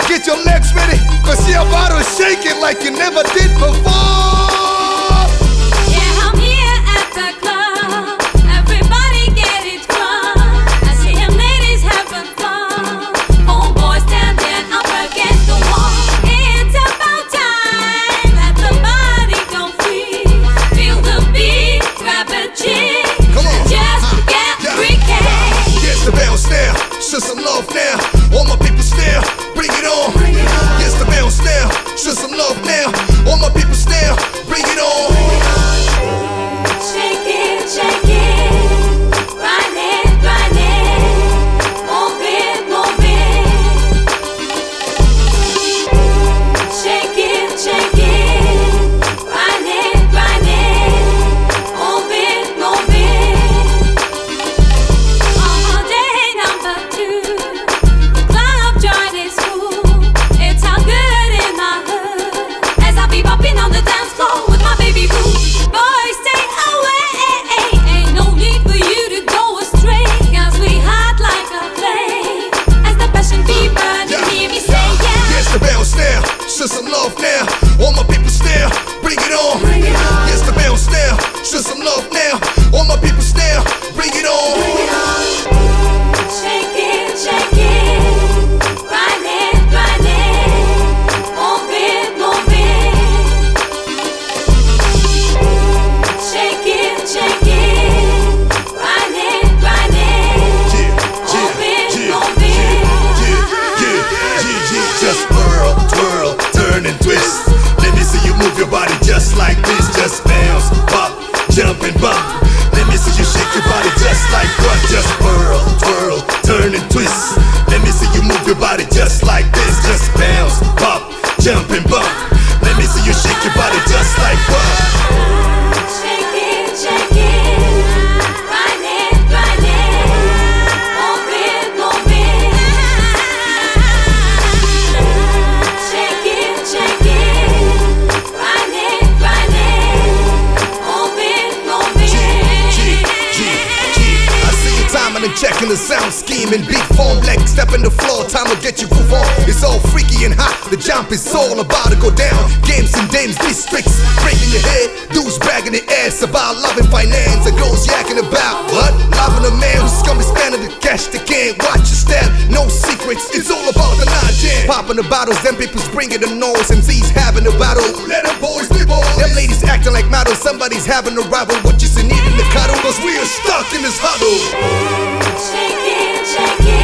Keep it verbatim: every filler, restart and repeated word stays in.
get your legs ready, cause you're about to shake it like you never did before. Yeah, I'm here at the club. Everybody get it drunk. I see them ladies having fun. Homeboys standing up against the wall. It's about time. Let the body go free. Feel the beat, grab a chick. Come on. Just get Yeah. freaky. Yes, the bounce now, show some love now. All my people still, bring it on. Yes, the bounce now, show some love now. All my people still, bring it on. Shake it, shake it. Grind it, grind it. Move it, move it. Shake it, shake it. Grind it, grind it. Move it, move it. All day number two. The club joint is cool. It's all good in my hood. As I be bopping on the dance floor with my baby boo. Boys, stay away. Ain't no need for you to go astray. Cause we hot like a flame. As the passion be burning, hear me say yeah. Yes, the bounce now, show some love now. All my people still, bring it on. Yes, the bounce now, show some love now. All my people still, bring it on. Shake it, shake it. Grind it, grind it. Move it, move it. Shake it, shake it. Grind it, grind it. Yeah, Move it, yeah, move yeah, it. yeah, yeah, yeah, yeah. Just whirl, twirl, turn and twist. Let me see you move your body just like this. Just bounce, pop, jump and bump. Let me see you shake your body just like what? Just whirl, twirl, turn and twist. Let me see you move your body just like this. Just bounce, pop, jump and bump. Let me see you shake your body just like what? Shake it, shake it. Grind it, grind it. Move it, move it. Shake it, shake it. Grind it, grind it. Move it, move G, G, G, it. G. I see you timing and checking the sound scheme and beat form. Leg step in the floor, time to get you groove on. It's all freaky and hot. The jump is all about to go down. Games and dames, districts breaking your head. Dudes bragging their ass about love and finance. And girls yakking about what? Loving a man who's gonna be spending the cash. They can't watch your step. No secrets. It's all about the night jam. Popping the bottles, them people's bringing the noise. M Cs having a battle. Let them boys be boys. Them ladies acting like models. Somebody's having a rival. What you need in the cuddle? Cause we are stuck in this huddle. Shake it, shake it.